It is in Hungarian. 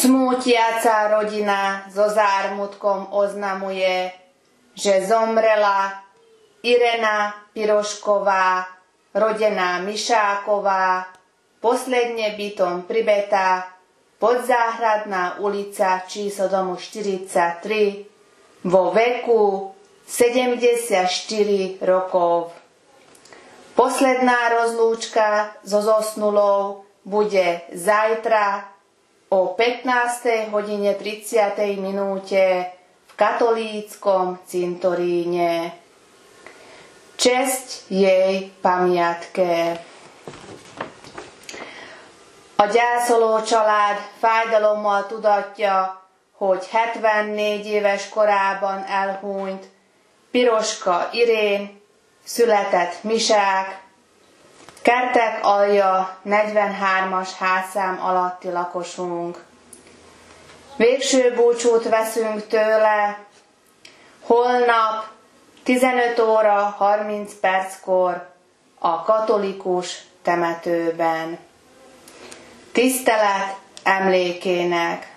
Smútiaca rodina so zármutkom oznamuje, že zomrela Irena Pirošková, rodená Mišáková, posledne bytom pribetá Podzáhradná ulica číslo domu 43 vo veku 74 rokov. Posledná rozlúčka so zosnulou bude zajtra o 15:30 v katolíckom cintoríne. Česť jej pamiatke. A gyászoló család fájdalommal tudatja, hogy 74 éves korában elhunyt Piroska Irén, született Misák, Kertek alja 43-as házszám alatti lakosunk. Végső búcsút veszünk tőle holnap 15 óra 30 perckor a katolikus temetőben. Tisztelet emlékének.